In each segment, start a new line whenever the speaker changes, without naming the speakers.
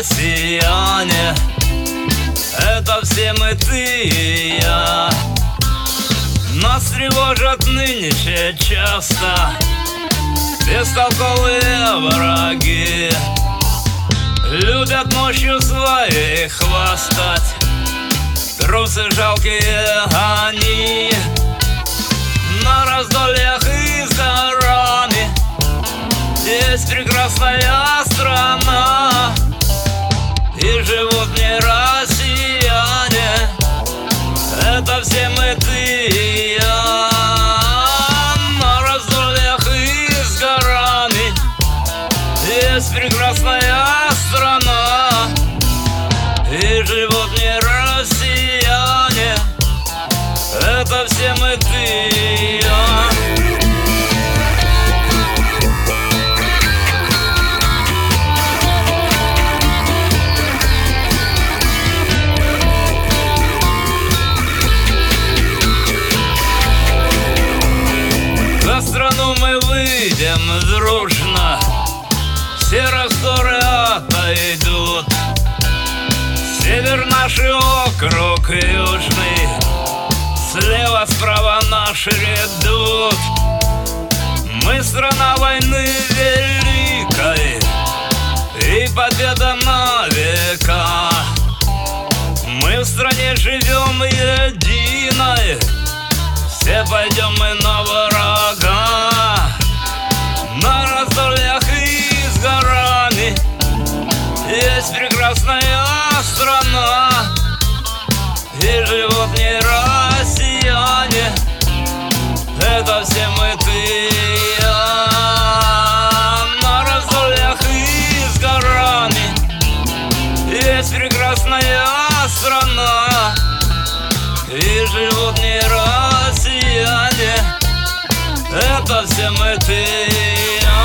россияне, это все мы, ты и я. Нас тревожат нынче часто бестолковые враги, любят мощью своей хвастать, трусы жалкие они. На раздольях и с горами есть прекрасная страна, и живут не россияне, это все мы, ты и я. На раздольях и с горами есть прекрасная страна, и живут не россияне, это все мы, ты и я. За страну мы выйдем дружно, все раздоры отойдут. Север наш округ южный, слева справа наши редут. Мы страна войны великой, и победа на века. Мы в стране живем единой, все пойдем мы на врага. На раздольях и с горами есть прекрасная страна, и живут не россияне, это все мы, ты и я. На раздольях и с горами есть прекрасная страна, и живут не россияне, это все мы, ты и я.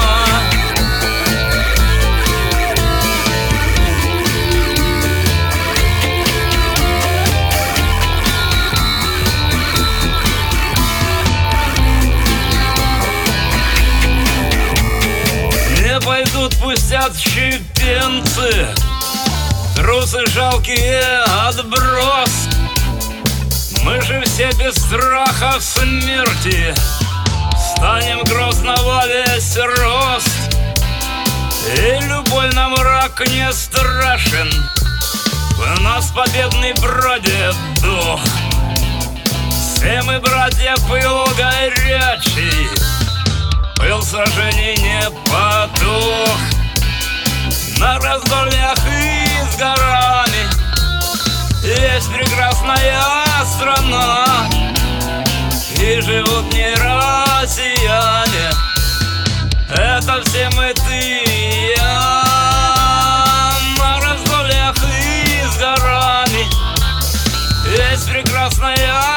Не пойдут, пустят щепенцы, трусы жалкие отброс. Мы же все без страха смерти станем грозно во весь рост, и любой нам враг не страшен, в нас победный бродит дух. Все мы, братья, пыл горячий, пыл сражений не потух. На раздольях и с горами есть прекрасная страна, и живут не россияне, это все мы, ты и я. На раздольях и с горами есть прекрасная